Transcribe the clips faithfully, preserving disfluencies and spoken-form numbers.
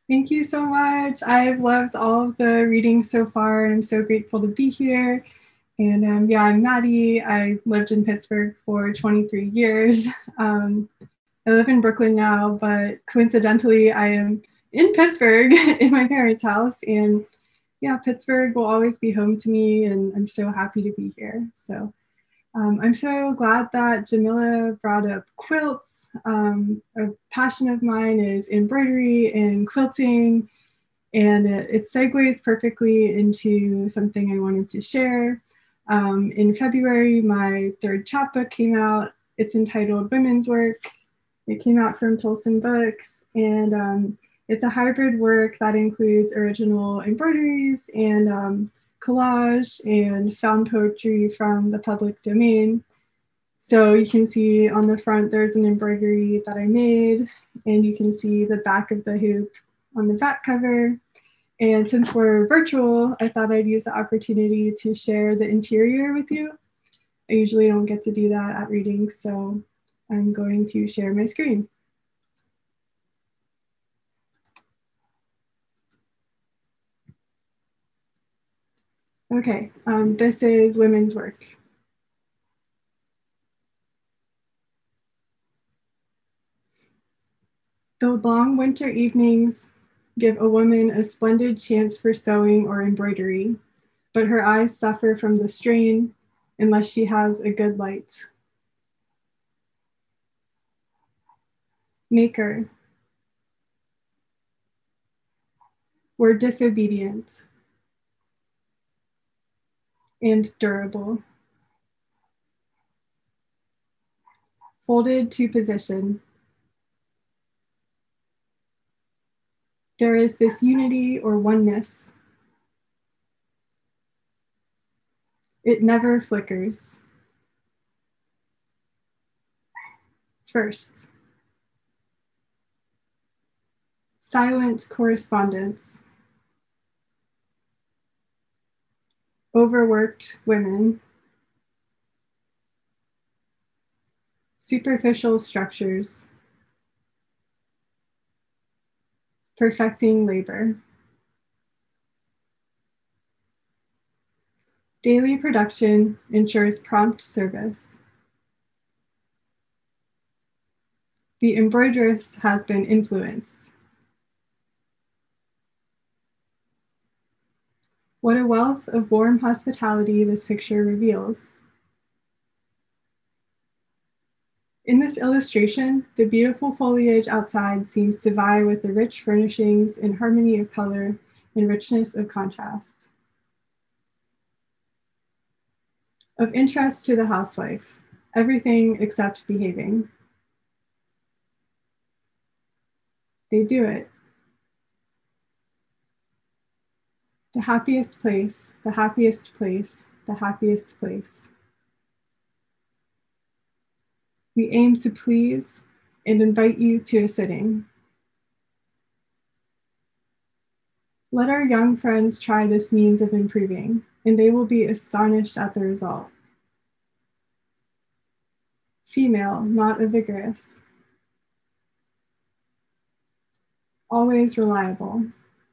Thank you so much. I've loved all of the readings so far. I'm so grateful to be here. And um, yeah, I'm Maddie. I lived in Pittsburgh for twenty-three years. Um, I live in Brooklyn now, but coincidentally, I am in Pittsburgh in my parents' house. And yeah, Pittsburgh will always be home to me, and I'm so happy to be here. So um, I'm so glad that Jamila brought up quilts. Um, a passion of mine is embroidery and quilting, and it, it segues perfectly into something I wanted to share. Um, in February, my third chapbook came out. It's entitled Women's Work. It came out from Tolson Books, and um, it's a hybrid work that includes original embroideries and um, collage and found poetry from the public domain. So you can see on the front, there's an embroidery that I made, and you can see the back of the hoop on the back cover. And since we're virtual, I thought I'd use the opportunity to share the interior with you. I usually don't get to do that at readings, so I'm going to share my screen. Okay, um, this is Women's Work. The long winter evenings give a woman a splendid chance for sewing or embroidery, but her eyes suffer from the strain unless she has a good light. Maker, we're disobedient and durable. Folded to position. There is this unity or oneness. It never flickers. First, silent correspondence. Overworked women. Superficial structures. Perfecting labor. Daily production ensures prompt service. The embroideress has been influenced. What a wealth of warm hospitality this picture reveals. In this illustration, the beautiful foliage outside seems to vie with the rich furnishings in harmony of color and richness of contrast. Of interest to the housewife, everything except behaving. They do it. The happiest place, the happiest place, the happiest place. We aim to please and invite you to a sitting. Let our young friends try this means of improving, and they will be astonished at the result. Female, not a vigorous. Always reliable.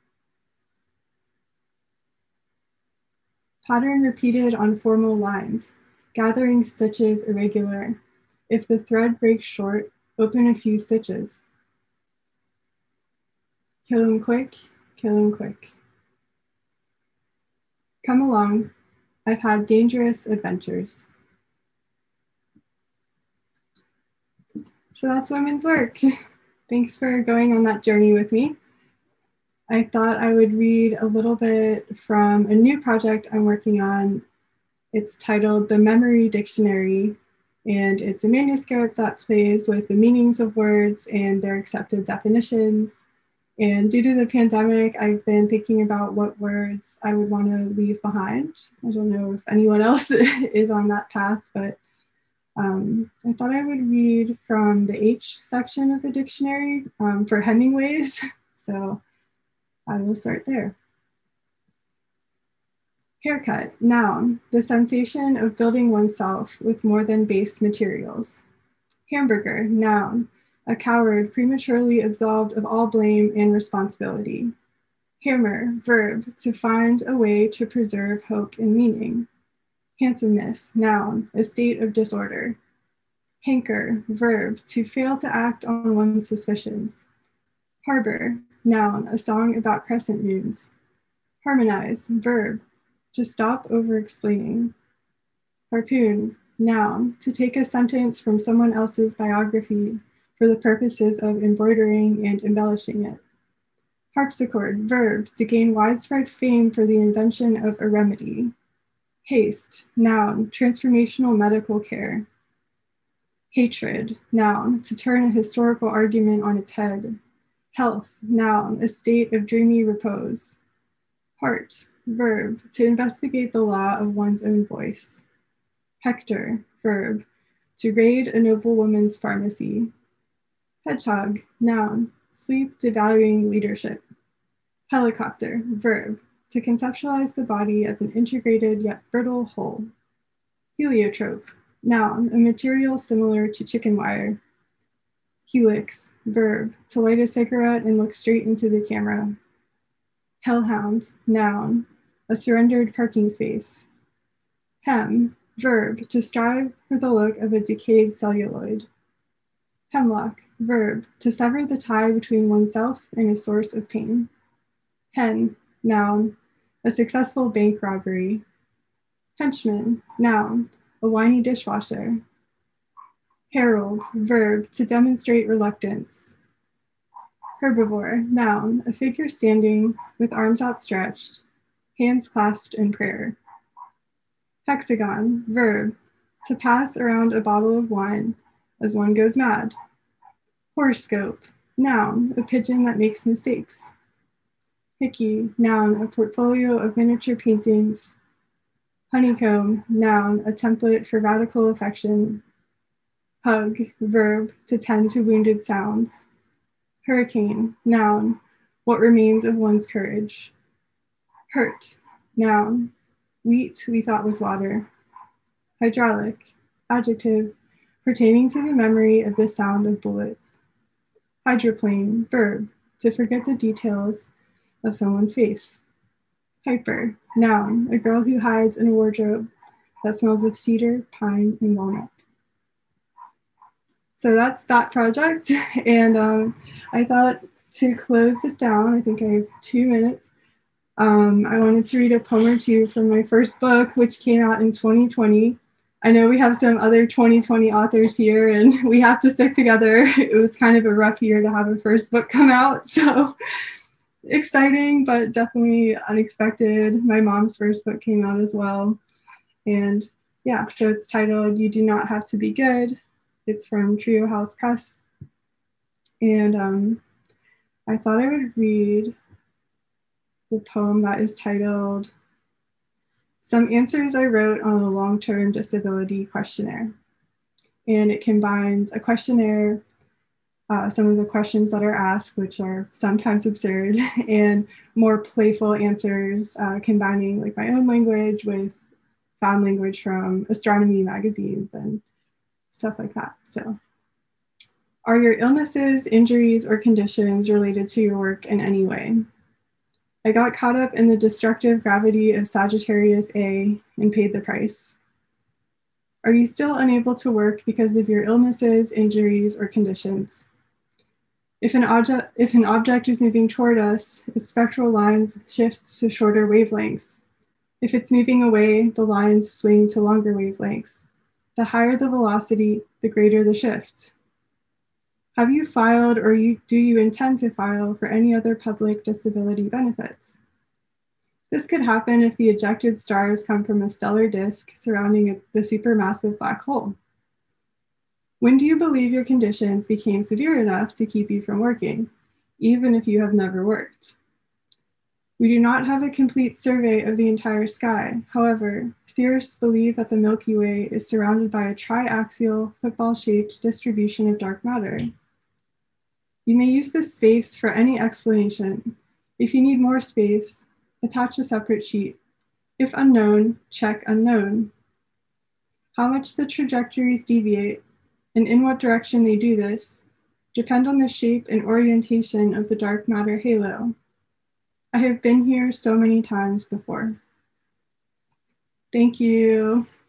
Pattern repeated on formal lines, gathering stitches irregular. If the thread breaks short, open a few stitches. Kill him quick, kill him quick. Come along, I've had dangerous adventures. So that's Women's Work. Thanks for going on that journey with me. I thought I would read a little bit from a new project I'm working on. It's titled The Memory Dictionary, and it's a manuscript that plays with the meanings of words and their accepted definitions. And due to the pandemic, I've been thinking about what words I would want to leave behind. I don't know if anyone else is on that path, but um, I thought I would read from the H section of the dictionary um, for Hemingway's. So I will start there. Haircut, noun, the sensation of building oneself with more than base materials. Hamburger, noun, a coward prematurely absolved of all blame and responsibility. Hammer, verb, to find a way to preserve hope and meaning. Handsomeness, noun, a state of disorder. Hanker, verb, to fail to act on one's suspicions. Harbor, noun, a song about crescent moons. Harmonize, verb, to stop over-explaining. Harpoon, noun, to take a sentence from someone else's biography for the purposes of embroidering and embellishing it. Harpsichord, verb, to gain widespread fame for the invention of a remedy. Haste, noun, transformational medical care. Hatred, noun, to turn a historical argument on its head. Health, noun, a state of dreamy repose. Heart, verb, to investigate the law of one's own voice. Hector, verb, to raid a noblewoman's pharmacy. Hedgehog, noun, sleep devaluing leadership. Helicopter, verb, to conceptualize the body as an integrated yet brittle whole. Heliotrope, noun, a material similar to chicken wire. Helix, verb, to light a cigarette and look straight into the camera. Hellhound, noun, a surrendered parking space. Hem, verb, to strive for the look of a decayed celluloid. Hemlock, verb, to sever the tie between oneself and a source of pain. Hen, noun, a successful bank robbery. Henchman, noun, a whiny dishwasher. Herald, verb, to demonstrate reluctance. Herbivore, noun, a figure standing with arms outstretched, hands clasped in prayer. Hexagon, verb, to pass around a bottle of wine as one goes mad. Horoscope, noun, a pigeon that makes mistakes. Hickey, noun, a portfolio of miniature paintings. Honeycomb, noun, a template for radical affection. Hug, verb, to tend to wounded sounds. Hurricane, noun, what remains of one's courage. Hurt, noun, wheat we thought was water. Hydraulic, adjective, pertaining to the memory of the sound of bullets. Hydroplane, verb, to forget the details of someone's face. Hyper, noun, a girl who hides in a wardrobe that smells of cedar, pine, and walnut. So that's that project. And um, I thought to close it down, I think I have two minutes. Um, I wanted to read a poem or two from my first book, which came out in twenty twenty. I know we have some other twenty twenty authors here and we have to stick together. It was kind of a rough year to have a first book come out. So exciting, but definitely unexpected. My mom's first book came out as well. And yeah, so it's titled You Do Not Have to Be Good. It's from Trio House Press. And um, I thought I would read the poem that is titled Some Answers I Wrote on a Long-Term Disability Questionnaire. And it combines a questionnaire, uh, some of the questions that are asked, which are sometimes absurd, and more playful answers, uh, combining like my own language with found language from astronomy magazines and stuff like that. So, are your illnesses, injuries, or conditions related to your work in any way? I got caught up in the destructive gravity of Sagittarius A and paid the price. Are you still unable to work because of your illnesses, injuries, or conditions? If an object, if an object is moving toward us, its spectral lines shift to shorter wavelengths. If it's moving away, the lines swing to longer wavelengths. The higher the velocity, the greater the shift. Have you filed or you, do you intend to file for any other public disability benefits? This could happen if the ejected stars come from a stellar disk surrounding the supermassive black hole. When do you believe your conditions became severe enough to keep you from working, even if you have never worked? We do not have a complete survey of the entire sky. However, theorists believe that the Milky Way is surrounded by a triaxial, football-shaped distribution of dark matter. You may use this space for any explanation. If you need more space, attach a separate sheet. If unknown, check unknown. How much the trajectories deviate and in what direction they do this depend on the shape and orientation of the dark matter halo. I have been here so many times before. Thank you.